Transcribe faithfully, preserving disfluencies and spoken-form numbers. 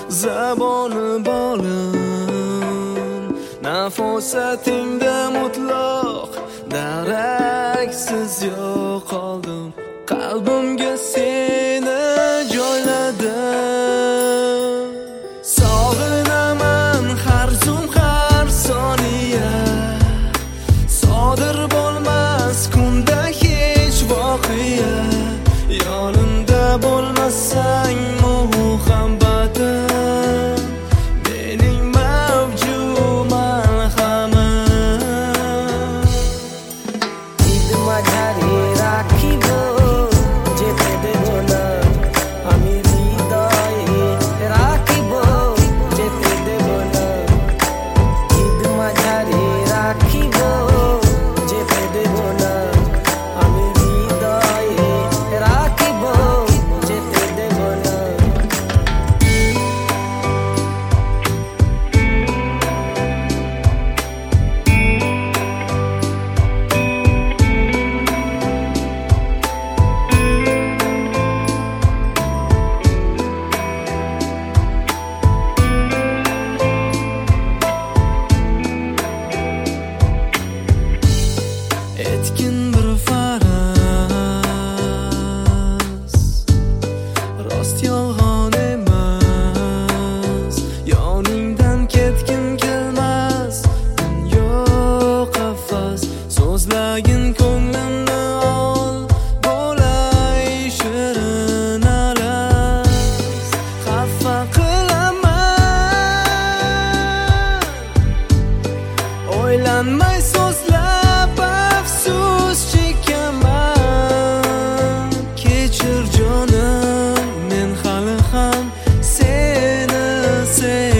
zaboni bolim, nafosatingda mutlaq daraksiz yo'qoldim, qalbimga seni joyladim. Sog'inaman har zum har soniya, sodir bo'lmas kunda hech voqea, yonimda bo'lmasang muhabbatim, mening mavju malhamim. Idma jari rakhibo jete debo na, ami hridoye rakhibo jete debo na. Idma jari rakhibo jete debo na, ami hridoye rakhibo jete debo na. Etkin bir faraz, rost yolg'on emas, yoningdan ketgim kelmas, dunyo qafas, so'zlagin ko'nglimni ol, bo'lay shirin alas, xafa qilaman, o'ylanmay so'zlab afsus chekaman. Kechir jonim, men hali ham seni sevaman.